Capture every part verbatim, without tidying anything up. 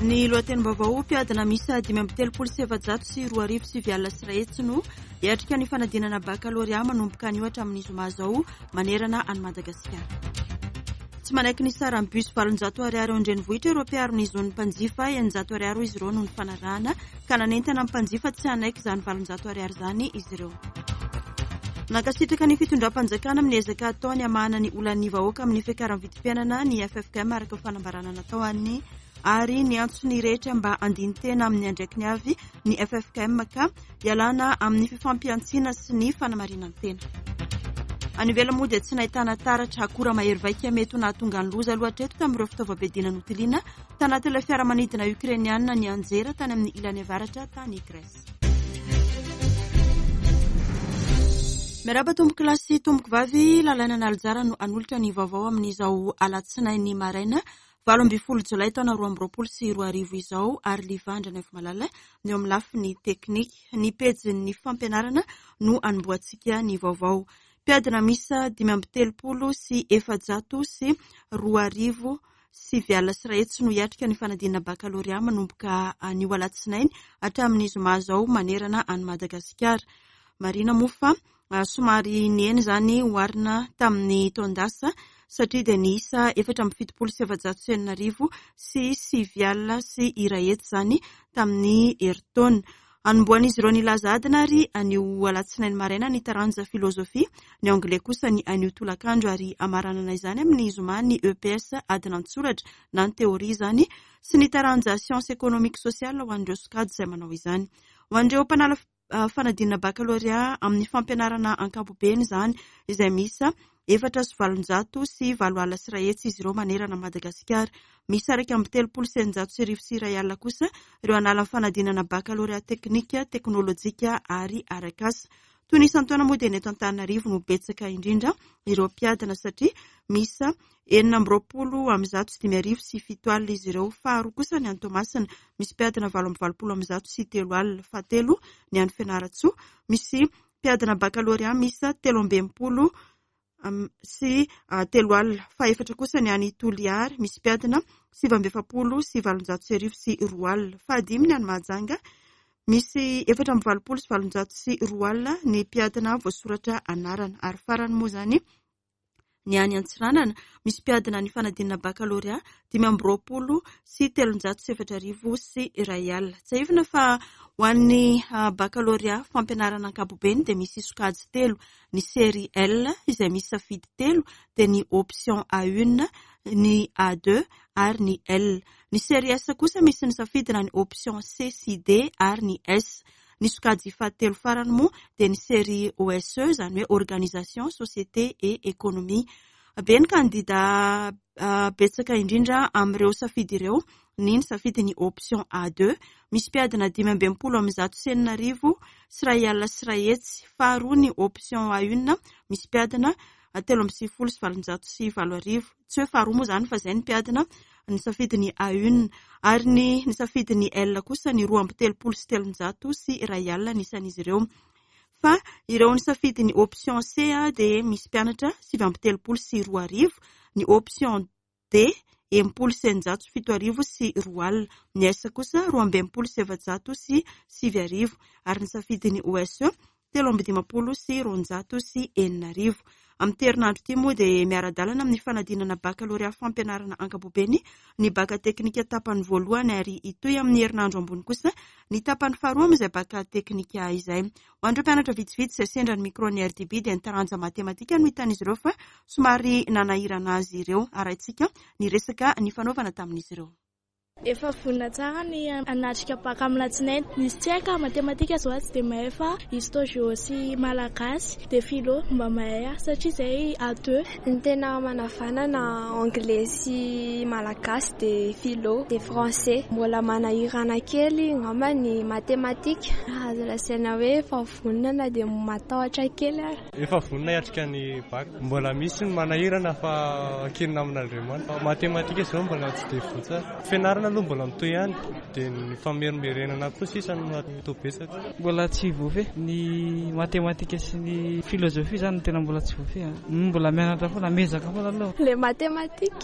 Ny lohatenim-baovao mpiadina misa dimy amby telopolo sy efajato sy roa arivo sy vialina sy iray hetsy no hiatrika ny fanadinana bakalorea manomboka ny ohatra amin'ny zoma zao manerana any Madagasikara. Tsy manaiky ny sarany bus valonjato ariary eo andrenivohitra ireo mpiaro ny zon'ny mpanjifa eninjato ariary izy ireo noho ny fanarahana ka nanentana amin'ny mpanjifa tsy hanaiky izany valonjato ariary izany izy ireo. Nakasitraka ny fitondram-panjakana amin'ny ezaka ataony hamahana ny olan'ny vahoaka amin'ny fiakaran'ny vidim-piainana ny F F K M araka fanambarana natao any ary ny antso ny rehetra mba andiny tena amin'ny andraiky ny avy ny F F K M ka ialana amin'ny fifampiantsiana sy ny fanamarinany tena. Any ivelany moa dia tsy nahitana taratra akora mahery vaika mety ho nahatonga ny loza loatra eto tamin'ireo fitaovam-piadiana notiliana tanatin'ilay fiaramanidina Ukrainiana ny anjera tany amin'ny ilany avaratra tany Grèce. Meraba tomboky lahy sy tomboky vavy lalàna Analojara no anolotra ny vaovao amin'izao alatsinainy maraina valo ambin'ny folo jolay taona roa amby roapolo sy roa arivo izao ary livandra ny malala ny eo amin'ny lafiny teknika ny pejin'ny fampianarana no anomboantsika ny vaovao. Mpiadina misa dimy amby telopolo sy efajato sy roa arivo sy vialina sy iray hetsy no hiatrika ny fanadinana bakalorea manomboka ny alatsinainy hatramin'ny zoma zao manerana any Madagasikara. Marina moa fa somary nieny zany oharina tamin'ny taondasa satria dia ny isa efatra amby fitopolo sy efajato sy enina arivo sy sivy alina sy iray hetsy zany tamin'ny herintaona. Anomboan'izy ireo ny laza adina ary anio alatsinainy maraina ny taranja filozofia, ny anglais kosa ny anio tolakandro ary amaranana izany amin'ny zoma ny E P S adina antsoratra na ny teoria zany sy ny taranja siansa ekonomika sosiala ho an'ireo sokajy izay manao izany. Ho an'ireo mpanala fanadinana bakalorea amin'ny fampianarana ankapobeny zany izay misa efatra sy valonjato sy valo alina sy iray hetsy izy ireo manerana Madagasikara. Misy araka amby telopolo sy eninjato sy arivo sy iray alina kosa ireo anala fanadinana bakalorea teknika, teknôlôjika ary arakasa. Toy ny isantaona moa dia ny eto Antananarivo no betsaka indrindra ireo mpiadana satria misa enina amby roapolo amby zato sy dimy arivo sy fito alina izy ireo. Faharoa kosa ny any Toamasina misy mpiadana valo amby valopolo amby zato sy telo alina. Fahatelo ny any Fianaratsoa misy mpiadana bakalorea misa telo amby enimpolo Um, sy uh, telo alina. Fa efatra kosa ny any Toliary misy mpiadana sivy amby efapolo sy valonjato sy arivo sy roa alina. Fahadimy ny any Mahajanga misy efatra amby valopolo sy valonjato sy roa alina ny mpiadana voasoratra anarana ary farany moa zany ny any Antsiranana misy mpiadana ny fanadinana bakalorea dimy amby roapolo sy telonjato sy efatra arivo sy iray alina. Tsaivina fa ho an'ny uh, bakalorea fampianarana ankapobeny dia misy sokajy telo, ny série L izay misy safidy telo dia ny option A un, ny A deux ary ny L. Ny série S kosa misy ny safidina ny option C sy D ary ny S. Ny sokajy fahatelo farany moa dia ny série O S E zany hoe organisation, société et économie. Be ny kandida uh, betsaka indrindra amin'ireo safidy ireo ny ny safidy ny option A deux misy mpiadana dimy amby enimpolo amby zato sy enina arivo sy iray alina sy iray hetsy. Faharoa ny option A un misy mpiadana telo amby sivifolo sy valonjato sy valo arivo. Tsy hoe faharoa moa zany fa izay ny mpiadana ny safidy ny A un ary ny ny safidy ny L kosa ny roa amby telopolo sy telonjato sy iray alina nisan'izy ireo. Fa ireo ny safidy ny option C dia misy mpianatra sivy amby telopolo sy roa arivo, ny option D enimpolo sy eninjato sy fito arivo sy roa alina, ny S kosa roa amby enimpolo sy efajato sy sivy arivo ary ny safidy ny O S E telo amby dimapolo sy roanjato sy enina arivo. Amin'ny herinandro ity moa dia miara-dalana amin'ny fanadinana bakalorea fampianarana ankapobeny ny baka teknika tapany voalohany ary itoy amin'ny herinandro ambony kosa ny tapany faharoa amin'izay baka teknika izay. Ho an'ireo mpianatra vitsivitsy izay sendra ny micro ny R D B dia ny taranja matematika no hitan'izy ireo fa somary nanahirana azy ireo arahintsika ny resaka ny fanaovana tamin'izy ireo. Efa vonina tsara ny anatrika baka amin'ny latsinainy. Nisy tsy haika matematika zao tsy dia mahay fa histoire géo sy malagasy dia philo mba mahay satria izay A deux. Ny tena manavana na anglais sy malagasy dia philo dia français. Mbola manahirana kely ngamba ny matematika. Azo lasaina hoe efa vonina na dia matahotra kely ary. Efa vonina hiatrika ny baka. Mbola misy ny manahirana fa akinina amin'Andriamanitra. Matematika zao mbola tsy dia votsara. Fianarana aloha mbola mitoy ihany dia ny famerimberenana koa sisa no atobesaka. Mbola tsy voafy ny matematika sy ny filozofia zany tena mbola tsy voafy. Mbola mianatra foana mezaka foana aloha. Le mathématique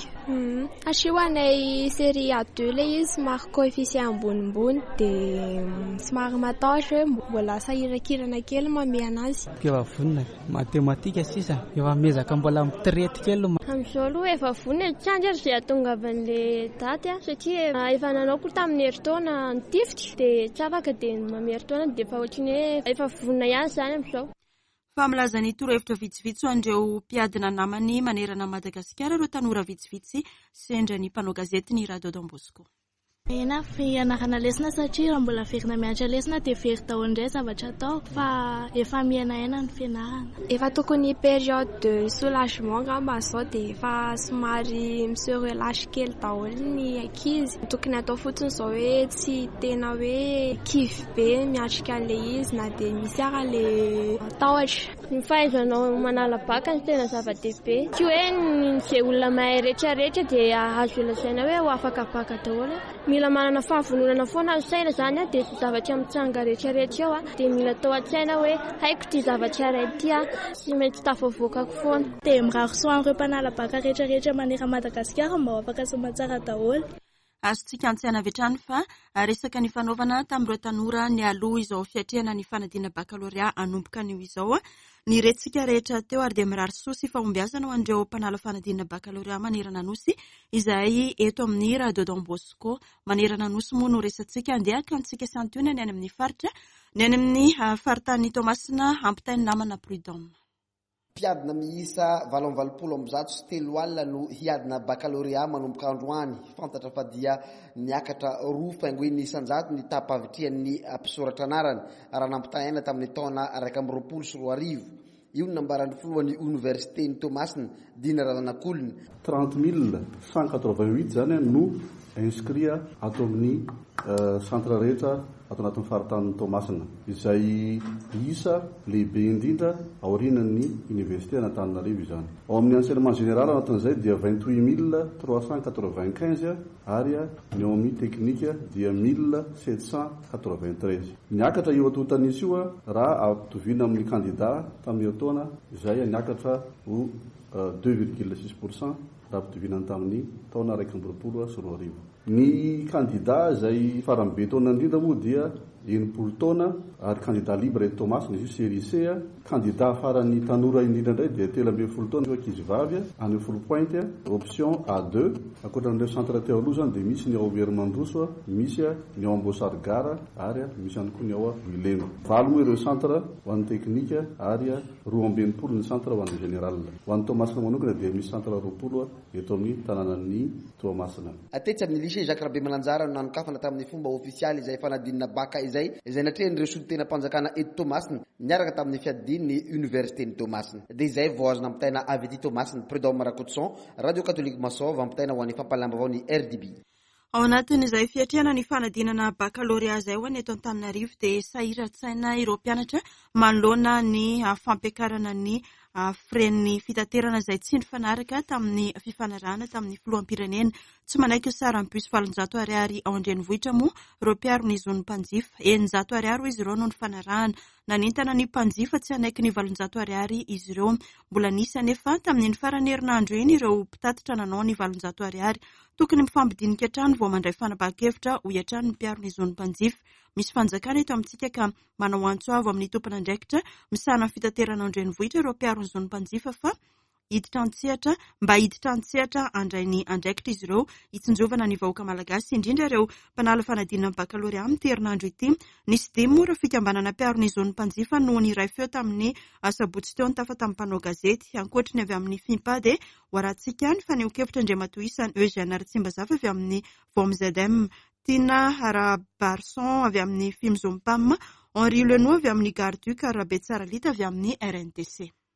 asihoanay série A deux le izy somary coefficient ambonimbony dia somary matahotra hoe mbola sahirakirana kely mamea anazy. Efa vonona matematika sisa efa mezaka mbola mitirety kely. Amin'izao aloha efa vonona tsy andry izay ahatongavan'le daty satria efa nanao koa tamin'ny herintaona ny tifitra dia tsy afaka dia mamea herintaona dia efa ohatrany hoe efa vonona ihany izany amin'izao. Fa milaza ny torohevitra vitsivitsy ho an'ireo mpiadina namany manerana Madagasikara ireo tanora vitsivitsy sendra ny mpanao gazety ny Radio Don Bosco. Ena fianarana lesona satria raha mbola verina mianatra lesona dia very daholo indray zavatra atao fa efa miainaina ny fianarana. Efa tokony période de soulagement ngamba zao dia efa somary se relâche kely daholo ny ankizy. Tokony atao fotsiny izao hoe tsy tena hoe kivy be miatrika an'ilay izy na dia misy ara le tahotra. Ny fahaizanao manala baka ny tena zava-dehibe. Tsy hoe izay olona mahay rehetra rehetra dia azo lazaina hoe ho afaka baka daholo. Mila manana fahavononana foana ny saina zany dia tsy zavatra mitsanga rehetra rehetra eo dia mila tao an-tsaina hoe haiko ty zavatra iray ity sy mety tafavoakako foana. Dia miraro soan'ireo mpanala baka rehetra rehetra manera Madagasikara mba ho afaka soamantsara daholo. Azontsika an-tsaina avy hatrany fa resaka ny fanaovana tamin'ireo tanora ny aloha izao fiatrehana ny fanadina baccalauréat anomboka anio izao ny retintsika rehetra teo ary dia mirary soa sy fahombiazana ho an'ireo mpanala fanadina baccalauréat manerana nosy izay eto amin'ny Radio Don Bosco manerana nosy moa no resantsika andeha kantsika santiona ny any amin'ny faritra ny any amin'ny faritany Tomasina ampitainy namana Prudhomme. Mpiadina miisa valo amby valopolo amby zato sy telo alina no hiadina baccalauréat manomboka androany. Fantatra fa dia niakatra roa faingoiny isanjato ny tapavitrian'ny mpisoratra anarany raha nampitaina tamin'ny taona raika amby roapolo sy roa arivo. Io no nambaran'ny filohan'ny université ny Tomasina Dina Razanakolony. trente mille cent quatre-vingt-huit zany no inscrit ato amin'ny centre rehetra ato anatin'ny faritan'ny Tomasina izay isa lehibe indrindra aorinan'ny université an'Antananarivo izany. Ao amin'ny enseignement général anatin'izay dia vingt-huit mille trois cent quatre-vingt-quinze ary ny ao amin'ny teknika dia mille sept cent quatre-vingt-treize. Niakatra io atotan'izy io raha ampitovina amin'ny candidat tamin'ny taona izay niakatra ho deux virgule six pour cent raha ampitovina tamin'ny taona raika amby roapolo sy roa arivo. Ny candidat izay farambe taona indrindra moa dia enimpolo taona ary candidat libre eto Tomasina izy série C. Candidat farany tanora indrindra indray dia telo ambin'ny folo taona ankizy vavy any folo pointe option A deux. Ankoatran'ireo centre teo aloha zany dia misy ny ao Erimandroso, misy ny ao Ambosary Gara ary misy ihany koa ny ao Mileno. Valo moa ireo centre ho an'ny teknika ary roa ambinipolo ny centre ho an'ny général. Ho an'ny Tomasina manokana dia misy centre roapolo eto amin'ny tanànan'ny Tomasina. Atetsy amin'ny lycée Jacques Rabe Malanjara no nanokafana tamin'ny fomba ofisialy izay fanadinina baka izay izay natrehan'ireo solotena mpanjakana eto Tomasina niaraka tamin'ny fiadin'ny université ny Tomasina. Dia izay vao azo nampitaina avy ety Tomasina Prudhomme Rakotson, Radio Catholique Masova ampitaina ho an'ny fampalambaovao ny R D B. Ao anatin'izay fiatrehana ny fanadinana baccalauréat izay ho any eto Antananarivo dia sahiran-tsaina ireo mpianatra manoloana ny fampiakarana ny fren'ny fitaterana izay tsy nifanaraka tamin'ny fifanarahana tamin'ny filoham-pirenena. Tsy manaiky sara ampiso valonjato ariary ao an-drenivohitra moa ireo mpiaro ny zon'ny mpanjifa. Eninjato ariary izy ireo no nifanarahana. Nanentana ny mpanjifa tsy hanaiky ny valonjato ariary izy ireo. Mbola nisy anefa tamin'ny farany herinandro iny ireo mpitatitra nanao ny valonjato ariary. Tokony mifampidinika hatrany vao mandray fanapa-kevitra ho hiatrany ny mpiaro ny zon'ny mpanjifa. Misy fanjakana eto amintsika ka manao antso avo amin'ny tompona andraikitra misana fitaterana an-drenivohitra ireo mpiaro ny zon'ny mpanjifa fa hiditra antsehatra mba hiditra antsehatra andray ny andraikitra izy ireo hitsinjovana ny vahoaka malagasy indrindra ireo mpanala fanadinana baccalauréat amin'ny herinandro ity. Nisy dimy moa ireo fikambanana mpiaro ny zon'ny mpanjifa noho ny iray feo tamin'ny sabotsy teo ny tafa tamin'ny mpanao gazety ankoatriny avy amin'ny fimpa dia ho arahantsika ny faneho-kevitra Andriamatoisa Eugène Artsimbazava avy amin'ny V O M Z M, Tina Harabarson avy amin'ny Fimzompam, Henri Lenoir avy amin'ny Garduc, Rabetsaralita avy amin'ny R N T C.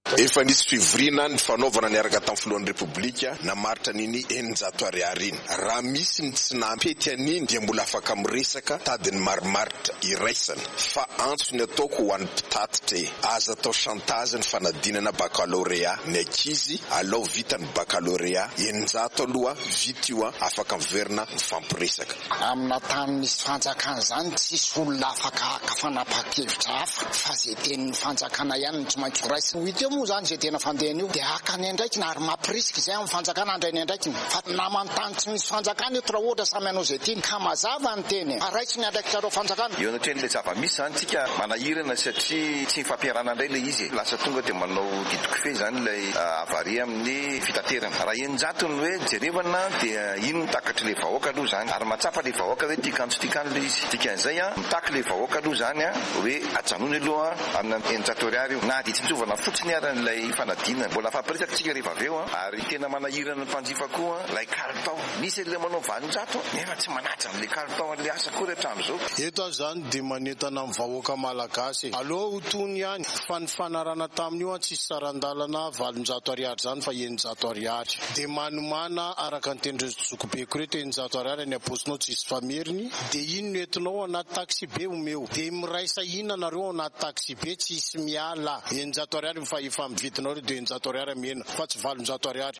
Efa nisy fivirina ny fanaovana niaraka tamin'ny filohan'ny Repoblika namaritra niny eninjato ariary iny. Raha misy ny tsy nampety an'iny dia mbola afaka miresaka tadiny marimaritra iraisana. Fa antsony ataoko ho an'ny mpitatitra aza atao chantage ny fanadinana baccalauréat ny ankizy alao vita ny baccalauréat eninjato aloha vita io afaka miverina mifampiresaka. Amina tany misy fanjakana zany tsisy olona afaka kafanapa-kevitra hafa fa zay tenin'ny fanjakana ihany ny tsy maintsy raisina. Ito moa zany zay tena fandehany io dia akany andraikiny ary mampirisika zay amin'ny fanjakana andrainy andraikiny. Fa namantany tsy misy fanjakana eto raha ohatra samy anao zay tiany ka mazava ny teny araisiny andraikitrareo fanjakana. Eo anatrany le zava-misy zany tsika manahirana satria tsy mifampiarana indray le izy lasa tonga dia manao didy-kofehy zany ilay avaria amin'ny fitaterana. Raha eninjato ny hoe jerevana dia ino mitakatra le vahoaka aloha zany ary matsapa le vahoaka hoe tikanjo tikany le izy. Dikan'izay a mitaky le vahoaka aloha zany a hoe ajanony aloha amina eninjato ariary io na ditsinjovana fotsiny ary lay fanadinana mbola fampiresaka tsika rehefa avy eo ary tena manahirana ny mpanjifa koa lay kalitao misy le manao valonjato nefa tsy manaja amin'le kalitao an'le asa koa rehetra amin'izao. Eto zany dia manentana amin'ny vahoaka malagasy aloha ho tony ihany fa ny fanarana tamin'io tsy sarandalana valonjato ariary zany fa eninjato ariary dia manomana araka ny tendry zokobeko reto eninjato ariary ny aposinao tsisy fameriny dia ino no entinao anaty taxi be omeo dia miraisa ina nareo anaty taxi be tsisy miala eninjato ariary fa efa mividinao re dia eninjato ariary mena fa tsy valonjato ariary.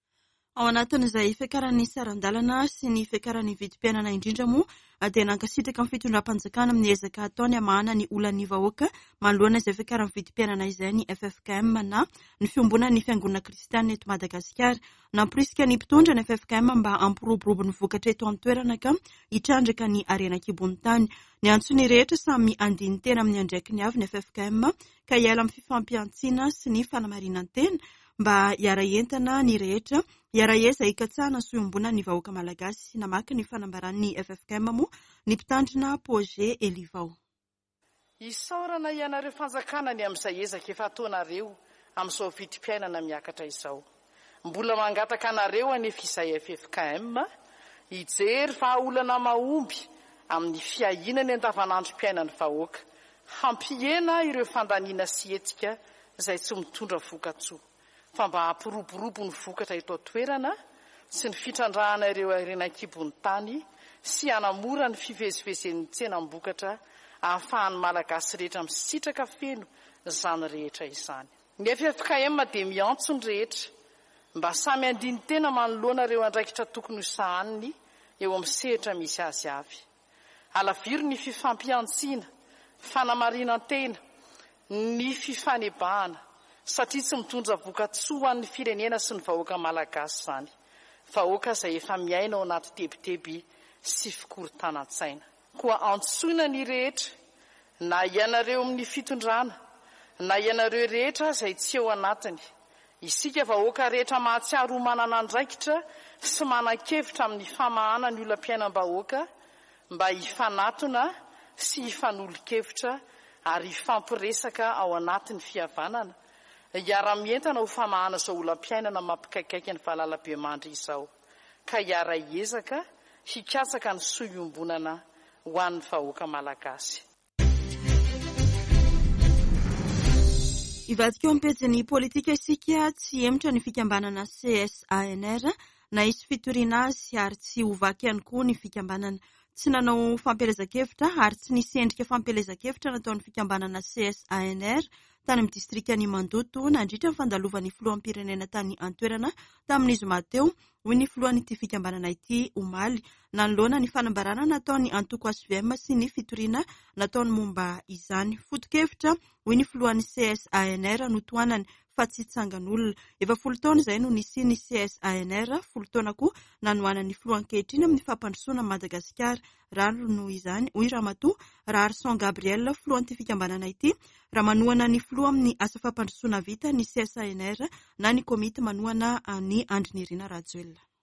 Ao anatin'izay fiakaran'ny sarandalana sy ny fiakaran'ny vidim-piainana indrindra moa dia nankasitraka amin'ny fitondram-panjakana amin'ny ezaka ataony hamahana ny olan'ny vahoaka manoloana izay fiakaran'ny vidim-piainana izay ny F F K M na ny fiombonan'ny fiangonana kristianina eto Madagasikara. Namporisika ny mpitondra ny F F K M mba ampiroborobo ny vokatra eto an-toerana ka hitrandraka ny arenan-kibon'ny tany. Ny antsony rehetra samy andiny tena amin'ny andraikiny avy ny F F K M ka hiala amin'ny fifampiantsiana sy ny fanamarinan-tena mba hiara entana ny rehetra hiara eza hikatsahana sy iombona ny vahoaka malagasy. Namaky ny fanambaran'ny F F K M moa ny mpitandrina Projet Elivao. Isaorana ianareo fanjakana ny amin'izay ezaka efa ataonareo amin'izao vidim-piainana miakatra izao. Mbola mangataka anareo anefa izay F F K M hijery vahaolana mahomby amin'ny fiahinany andavanandrom-piainan'ny vahoaka. Hampihena ireo fandaniana sy hetsika izay tsy mitondra vokatsoa. Fa mba hampiroborobo ny vokatra eto an-toerana sy ny fitrandrahana ireo arenan-kibon'ny tany sy hanamora ny fivezivezen'ny tsenam-bokatra ahafahan'ny malagasy rehetra misitraka feno izany rehetra izany. Ny F F K M dia miantso ny rehetra mba samy andiny tena manoloana ireo andraikitra tokony ho sahaniny eo amin'ny sehatra misy azy avy. Alaviry ny fifampiantsiana, fanamarinan-tena, ny fifanebahana satria tsy mitondra vokatsoa ho an'ny firenena sy ny vahoaka malagasy izany. Vahoaka izay efa miaina ao anaty tebiteby sy fikorontanan-tsaina. Koa antsoina ny rehetra na ianareo amin'ny fitondrana na ianareo rehetra izay tsy eo anatiny. Isika vahoaka rehetra mahatsiaro manana andraikitra sy manan-kevitra amin'ny famahana ny olam-piainam-bahoaka mba hifanatona sy hifanolo-kevitra ary hifampiresaka ao anatin'ny fihavanana hiara-mientana ho famahana izao olam-piainana mampikaikaiky ny fahalalabe mandry izao ka hiara hiezaka hikatsaka ny soa-iombonana ho an'ny vahoaka malagasy. Ivadika eo am-pejin'ny politika isika tsy emitra ny fikambanana C S A N R na isy fitoriana azy ary tsy hovaky ihany koa ny fikambanana. Tsy nanao fampelezan-kevitra ary tsy nisy endrika fampelezan-kevitra nataon'ny fikambanana C S A N R tany amin'ny distriktan'i Mandoto nandritra ny fandalovan'ny filoham-pirenena tany an-toerana tamin'ny zoma teo hoy ny filohan'ity fikambanana ity Omaly nanoloana ny fanambarana nataony antoko S V M sy ny fitoriana nataony momba izany. Foto-kevitra hoy ny filohan'ny C S A N R notoanany fa tsy tsangan'olona. Efa folo taona izay no nisy ny C S A N R, folo taona koa nanoanan'ny filohan-kehitriny amin'ny fampandrosoana Madagasikara. Rano no izany hoy Ramatoa Rarson Gabriel filohan'ity fikambanana ity raha manoana ny filoha amin'ny asa fampandrosoana vita ny C S A N R na ny komity manoana ny Andrinirina Rajoelina.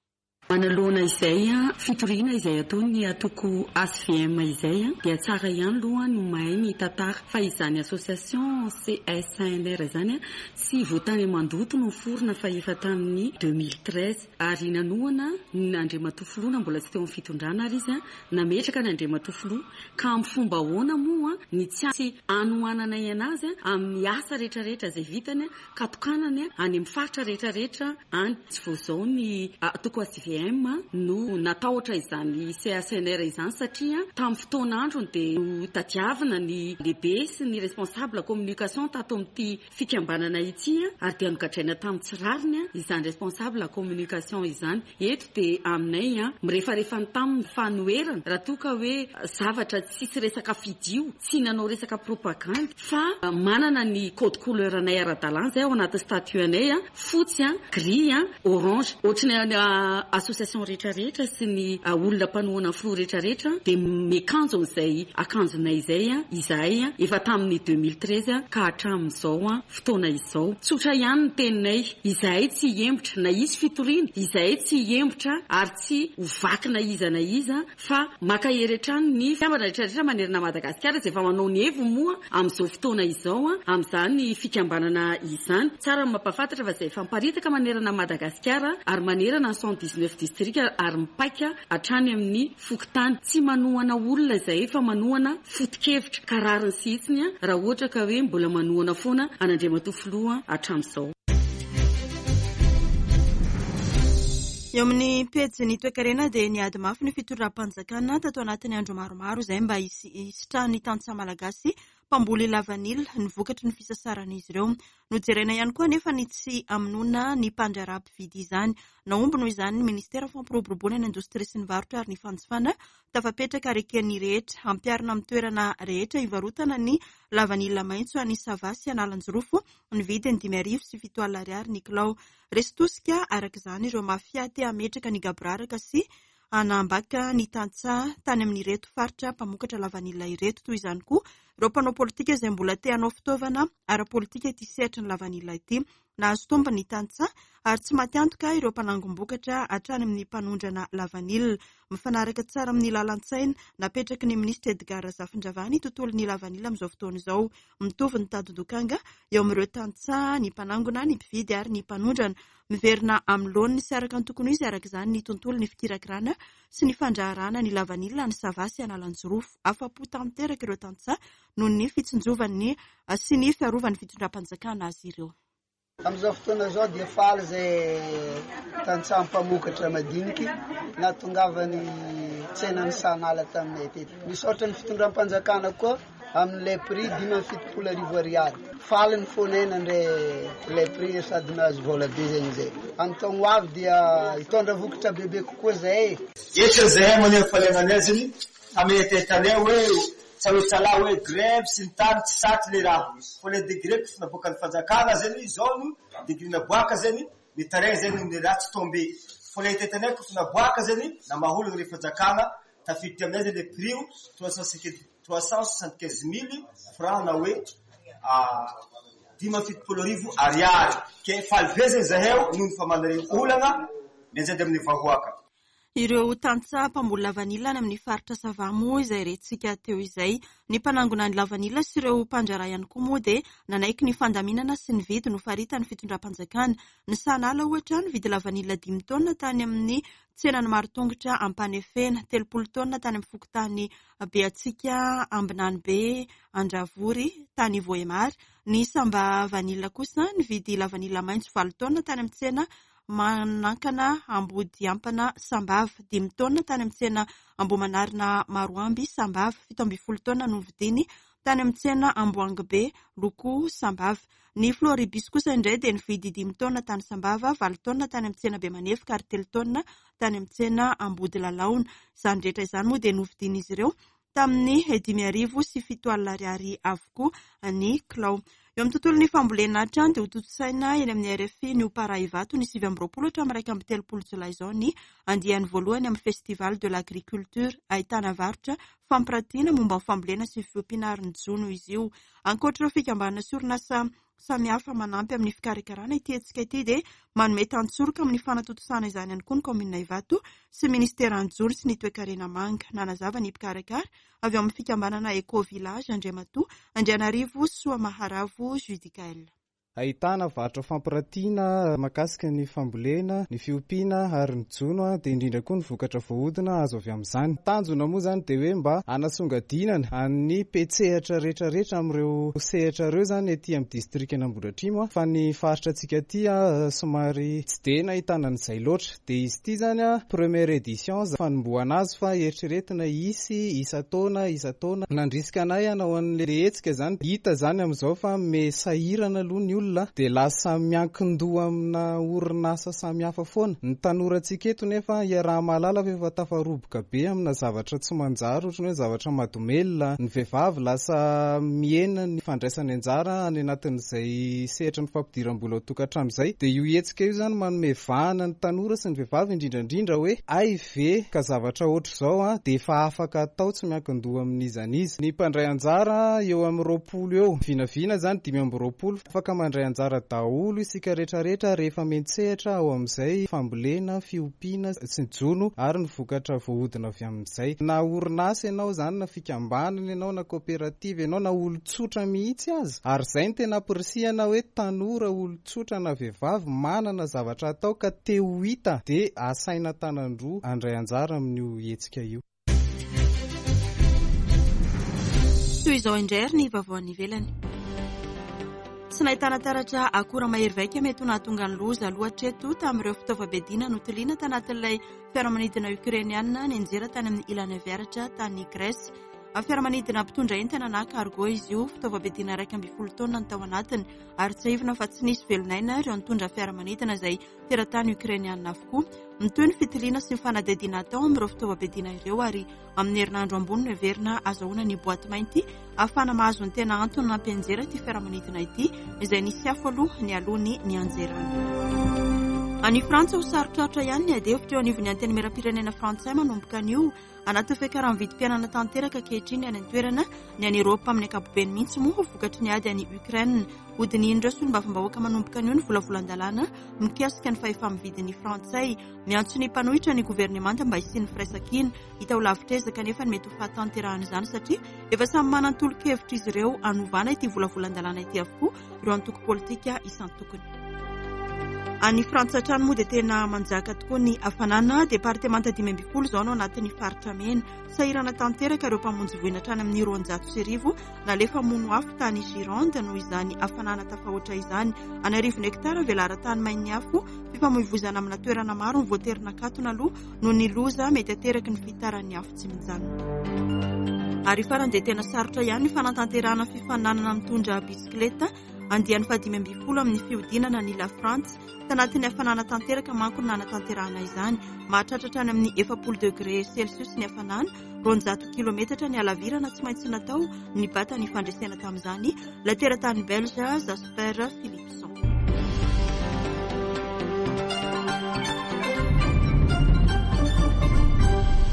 Manoloana izay a fitoriana izay ataony atoko A S V M izay a dia tsara ihany aloha no mahay ny tantara fa izany association C S N R zany a sy voatany mandoto no forona fa efa tamin'ny deux mille treize ary nanoana ny Andriamatofiloha mbola tsy teo amin'ny fitondrana ary izy a nametraka ny Andriamatofiloha ka amin'ny fomba ahoana moa ny tsy anohanana anazy amin'ny asa rehetra rehetra izay vitany ka tokanany any amin'ny faritra rehetra rehetra any tsy vao zao ny atoko A S V M no natahotra izany C S N R izany satria tamin'ny fotoana andro dia tadiavina ny lehibe sy ny responsable communication tato amin'ity fikambanana ity ary dia nogadraina tamin'ny tsirariny izany responsable communication izany eto dia aminay a mirefarefa ny tamin'ny fanoherana raha toa ka hoe zavatra tsisy resaka fidio tsy nanao resaka propagande fa manana ny code couleur anay ara-dalàna zay ao anaty statut anay fotsy gris orange ohatrany association rehetra rehetra sy ny olona mpanohana filoha rehetra rehetra dia miakanjo amin'izay akanjonay izay izahay efa tamin'ny deux mille treize ka hatramin'izao fotoana izao tsotra ihany ny teninay izahay tsy hembotra na izy fitoriana izahay tsy hembotra ary tsy hovakina iza na iza fa maka heretrany ny fiambana rehetra rehetra manerana Madagasikara izay efa manao ny hevo moa amin'izao fotoana izao amin'izany fikambanana izany tsara ny mampahafantatra fa izay efa miparitaka manerana Madagasikara ary manerana cent dix-neuf district ary mipaika hatrany amin'ny fokotany tsy manohana olona izay efa manohana foto-kevitra karariny sitsiny raha ohatra ka hoe mbola manohana foana an'Andriamatofiloha hatramin'izao. Eo amin'ny pejy ny toe-karena dia niady mafy ny fitoram-panjakana tato anatin'ny andro maromaro izay mba hisitrahany tantsaha malagasy mpamboly lavanila ny vokatry ny fisasaran'izy ireo. Nojerena ihany koa nefa ny tsy aminona ny mpandraraha mpividy izany. Naomby noho izany ny ministera fampiroboroboana ny indostria sy ny varotra ary ny fanjifana tafapetraka areken'ny rehetra ampiarina amin'ny toerana rehetra ivarotana ny lavanila maitso any Savasy Analanjirofo ny vidiny dimy arivo sy fito alina ariary ny kilao. Resitosika araka izany ireo mafia te ametraka ny gabraraka sy anambaka ny tantsaha tany amin'ny reto faritra mpamokatra lavanila ireto toy izany koa ireo mpanao politika izay mbola te hanao fitaovana ara-politika ity sehatra ny lavanila ity. Nahazo tomba ny tantsaha ary tsy matiantoka ireo mpanangom-bokatra hatrany amin'ny mpanondrana lavanila. Mifanaraka tsara amin'ny lalan-tsaina napetraky ny ministra Edgar Zafindravany tontolo ny lavanila amin'izao fotoana izao. Mitovy ny tadidokanga eo amin'ireo tantsaha ny mpanangona ny mpividy ary ny mpanondrana miverina amin'ny laoniny sy araka ny tokony izy araka izany ny tontolo ny fikirakirana sy ny fandraharana ny lavanila ny Savasy Analanjirofo. Afa-po tanteraka ireo tantsaha noho ny fitsinjovany sy ny fiarovany fitondram-panjakana azy ireo. Amin'izao fotoana izao dia faly izay tantsaha mpamokatra madiniky natongavany tsenany sanala taminay teto. Misaotra ny fitondram-panjakana koa amin'ilay prix dimy amby fitopolo arivo ariary. Faly ny fonena ndray prix sady nahazo vola be zegny zay. Amin'ny taogno avy dia hitondra vokatra bebe kokoa zay. Etra zahay maneho faliagna azy amin'ny tetanay hoe tsalotsala hoe grève sy ny tany tsy saty le raha. Fa le degré ko naboaka ny fanjakana zany zao no degré naboaka zany mitaray zany ny raha tsy tombe. Fa le tetanay ko naboaka zany na maholagna le fanjakana tafiditra aminay zany le prix trois cent soixante-quinze mille francs na hoe dimy amby fitopolo arivo ariary. Ke faly be zany zahay noho ny famanarana olana menzady amin'ny vahoaka. Ireo tantsaha mpamboly lavanila amin'ny faritra Savamo izay retintsika teo izay ny mpanangona ny lavanila sy ireo mpandraraha ihany koa moa dia nanaiky ny fandaminana sy ny vidy no faritany fitondram-panjakana. Ny Sanala ohatra ny vidy lavanila dimy taona tany amin'ny tsenany marotongotra Ampanefena, telopolo taona tany amin'ny fokotany Beatsika, Ambinany be, Andravory, tany Voemary. Ny Samba vanila kosa ny vidy lavanila maitso valo taona tany amin'ny tsena Manankana, Ambody Ampana, Sambava, dimy taona tany amin'ny tsena Ambomanarina Maroamby, Sambava, fito amby folo taona no vidiny tany amin'ny tsena Amboanga be, Loko, Sambava. Ny Floribis kosa indray dia nividy dimy taona tany Sambava, valo taona tany amin'ny tsena Bemanefika ary telo taona tany amin'ny tsena Ambody Lalaona. Izany rehetra izany moa dia novidin'izy ireo tamin'ny dimy arivo sy fito alina ariary avokoa ny kilao. Eo amin'ny tontolo ny fambolena trano dia hototosaina eny amin'ny R F I ny Paraivato ny sivy amby roapolo hatramin'ny iraika amby telopolo jolay izao ny andiany voalohany amin'ny festival de l'agriculture ahitana varotra fampiratiana momba ny fambolena sy fiompiana ary ny jono izy io. Ankoatra ireo fikambanana sy orinasa samihafa manampy amin'ny fikarakarana ity hetsika ity dia manome tantsoroka amin'ny fanatotosana izany ihany koa ny komina Ivato sy ministeran'ny Joro sy ny toe-karena Manga. Nanazava ny mpikarakara avy amin'ny fikambanana Eco Village Andriamatoa, Andrianarivo, Soamaharavo, Judicael. Ahitana varotra fampirantiana makasika ny fambolena, ny fiompiana ary ny jono dia indrindra koa ny vokatra voahodina azo avy amin'izany. Tanjona moa zany dia hoe mba hanasongadinana any petsehatra rehetra rehetra amin'ireo sehatra ireo zany ety amin'ny district Ambohidratrimo fa ny faritra antsika aty somary tsy dia nahitana an'izay loatra. Dia izy ity zany première édition fanombohana azy fa eritreretina isy isa-taona isa-taona nandrisika anay hanao an'le hetsika zany. Hita zany amin'izao fa me sahirana aloha ny olona dia lasa miankin-doha amina orinasa samihafa foana. Ny tanorantsika eto nefa iaraha mahalala fa efa tafaroboka be amina zavatra tsy manjary ohatran'ny hoe zavatra madomelona. Ny vehivavy lasa miena ny fandraisany anjara any anatin'izay sehatra ny fampidiram-bola ao tokantrano izay. Dia io hetsika io zany manome vahana ny tanora sy ny vehivavy indrindra indrindra hoe ay ve ka zavatra ohatra izao dia efa afaka atao tsy miankin-doha amin'izany izy. Ny mpandray anjara eo amin'ny roapolo eo vinavina zany dimy amby roapolo afaka mandray anjara daholo isika rehetra rehetra rehefa mentsehatra ao amin'izay fambolena, fiompiana sy ny jono ary ny vokatra voahodina avy amin'izay. Na orinasa ianao zany na fikambanana ianao na kooperativa ianao na olon-tsotra mihitsy aza. Ary izay ny tena ampirisihana hoe tanora, olon-tsotra na vehivavy manana zavatra atao ka te ho hita dia asaina tanandroa andray anjara amin'io hetsika io. Toy izao indray ny vaovao ivelany. Tsy nahitana taratra akora mahery vaika mety ho nahatonga ny loza lohatreto tamin'ireo fitaovam-piadiana notiliana tanatin'ilay fiaramanidina Ukrainiana ny anjera tany amin'ny ilany aviaratra tany Grèce. Fiaramanidina mpitondra entana na cargo izy io, fitaovam-piadiana iraika ambin'ny folo taona ny tao anatiny ary tsy ahivina fa tsy nisy velonaina ireo nitondra fiaramanidina izay teratany Ukrainiana avokoa. Mitoy ny fitiliana sy ny fanadihadiana atao amin'ireo fitaovam-piadiana ireo ary amin'ny herinandro ambony no heverina azahoana ny boaty mainty ahafana mahazo ny tena antony nampianjera ity fiaramanidina ity izay nisy afo aloha ny alohany ny anjerana. Any Frantsa ho sarotratra ihany ny ady hevitra eo anivon'ny antenimieram-pirenena frantsay manomboka an'io anaty fiakaran'ny vidim-pianana tanteraka ankehitriny any an-toerana ny any Eropa amin'ny ankapobeny mihitsy moa vokatry ny ady any Ukraine. Hodinindra sy ny mbavam-bahoaka manomboka an'io ny volavolan-dalàna mikasika ny fahefa-mividin'ny frantsay. Miantso ny mpanohitra ny governemanta mba hisian'ny firaisan-kina hita ho lavitr'ezaka kanefa ny mety ho fahatanterahana izany satria efa samy manana tolo-kevitra izy ireo anovana ity volavolan-dalàna ity avokoa ireo antoko politika isan-tokony. Any Frantsa hatrany moa dia tena manjaka tokoa ny hafanana. Departemanta dimy ambin'ny folo izao no anatin'ny faritra mena. Sahirana tanteraka ireo mpamonjy voina hatrany amin'ny roanjato sy arivo nalefa mono afo tany Gironde noho izany hafanana tafahoatra izany. Any arivo hektara velara-tany main'ny afo fifamoivoizana amina toerana maro ny voaterina katona aloha noho ny loza mety ateraky ny fitaran'ny afo tsy mijanona. Ary farany dia tena sarotra ihany ny fanatanterahana fifananana mitondra bisikileta andian'ny fahadimy ambin'ny folo amin'ny fiodinana ny La France tanatin'ny hafanana tanteraka manko nana tanterahana izany. Mahatratratra any amin'ny efapolo degré celsius ny hafanana, roanjato kilometatra ny alavirana tsy maintsy natao ny bata ny fandresena tamin'izany la teratany belge Jasper Philippe.